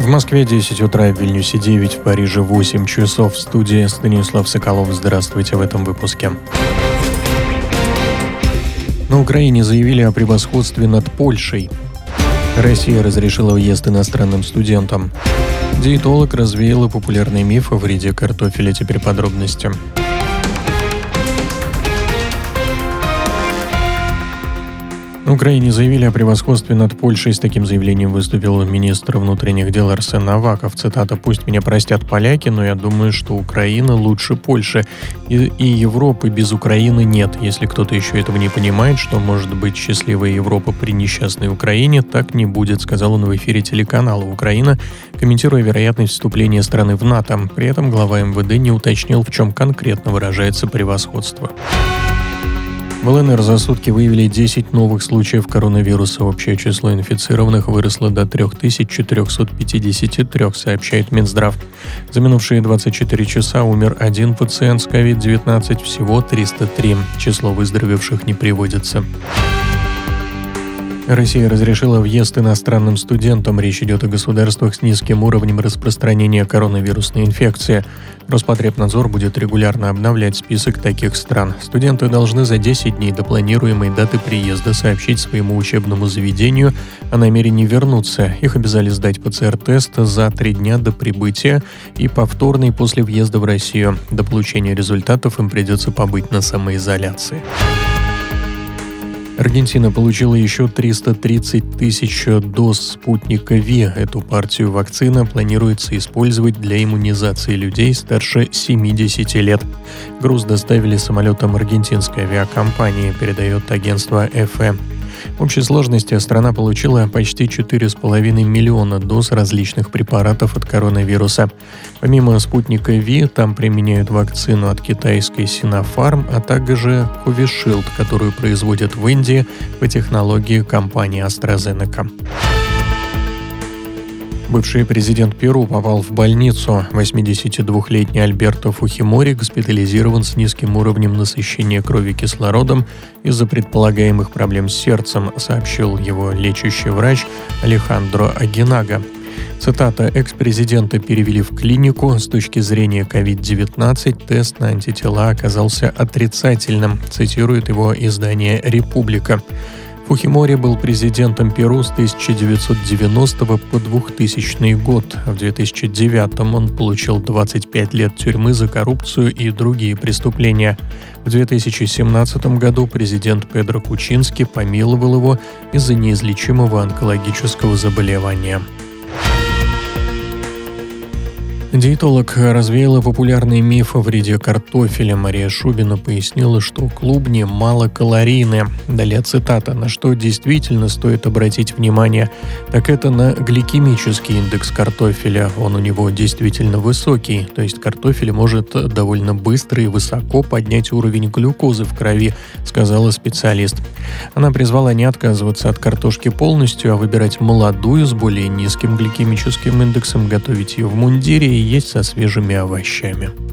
В Москве 10 утра, в Вильнюсе 9, в Париже 8 часов. В студии Станислав Соколов. Здравствуйте в этом выпуске. На Украине заявили о превосходстве над Польшей. Россия разрешила въезд иностранным студентам. Диетолог развеяла популярный миф о вреде картофеля. Теперь подробности. На Украине заявили о превосходстве над Польшей. С таким заявлением выступил министр внутренних дел Арсен Аваков. Цитата: «Пусть меня простят поляки, но я думаю, что Украина лучше Польши. И Европы без Украины нет. Если кто-то еще этого не понимает, что может быть счастливая Европа при несчастной Украине, так не будет», сказал он в эфире телеканала «Украина», комментируя вероятность вступления страны в НАТО. При этом глава МВД не уточнил, в чем конкретно выражается превосходство. В ЛНР за сутки выявили 10 новых случаев коронавируса. Общее число инфицированных выросло до 3453, сообщает Минздрав. За минувшие 24 часа умер один пациент с COVID-19, всего 303. Число выздоровевших не приводится. Россия разрешила въезд иностранным студентам. Речь идет о государствах с низким уровнем распространения коронавирусной инфекции. Роспотребнадзор будет регулярно обновлять список таких стран. Студенты должны за 10 дней до планируемой даты приезда сообщить своему учебному заведению о намерении вернуться. Их обязали сдать ПЦР-тест за 3 дня до прибытия и повторный после въезда в Россию. До получения результатов им придется побыть на самоизоляции. Аргентина получила еще 330 тысяч доз спутника Ви. Эту партию вакцины планируется использовать для иммунизации людей старше 70 лет. Груз доставили самолетом аргентинской авиакомпании, передает агентство ЭФЭ. В общей сложности страна получила почти 4,5 миллиона доз различных препаратов от коронавируса. Помимо спутника Ви, там применяют вакцину от китайской Sinopharm, а также Covishield, которую производят в Индии по технологии компании AstraZeneca. Бывший президент Перу попал в больницу. 82-летний Альберто Фухимори госпитализирован с низким уровнем насыщения крови кислородом из-за предполагаемых проблем с сердцем, сообщил его лечащий врач Алехандро Агинага. Цитата: «Экс-президента перевели в клинику. С точки зрения COVID-19 тест на антитела оказался отрицательным», цитирует его издание «Република». Фухимори был президентом Перу с 1990 по 2000 год. В 2009 он получил 25 лет тюрьмы за коррупцию и другие преступления. В 2017 году президент Педро Кучински помиловал его из-за неизлечимого онкологического заболевания. Диетолог развеяла популярный миф о вреде картофеля. Мария Шубина пояснила, что клубни малокалорийны. Далее цитата: «На что действительно стоит обратить внимание, так это на гликемический индекс картофеля. Он у него действительно высокий, то есть картофель может довольно быстро и высоко поднять уровень глюкозы в крови», сказала специалист. Она призвала не отказываться от картошки полностью, а выбирать молодую с более низким гликемическим индексом, готовить ее в мундире и есть со свежими овощами.